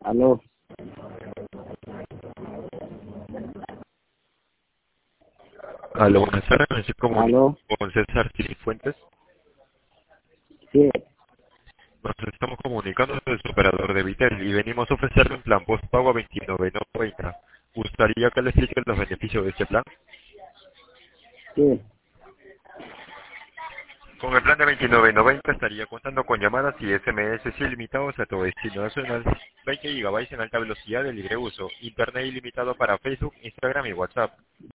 Aló, Aló, buenas tardes, me estoy comunicando aló, con César Cifuentes. sí, Nos estamos comunicando desde su operador de Vitel y venimos a ofrecerle un plan postpago a 29.90. ¿Gustaría que le explique los beneficios de este plan? sí, Con el plan de 29.90 estaría contando con llamadas y SMS ilimitados a todo destino nacional, 20 GB en alta velocidad de libre uso, internet ilimitado para Facebook, Instagram y WhatsApp.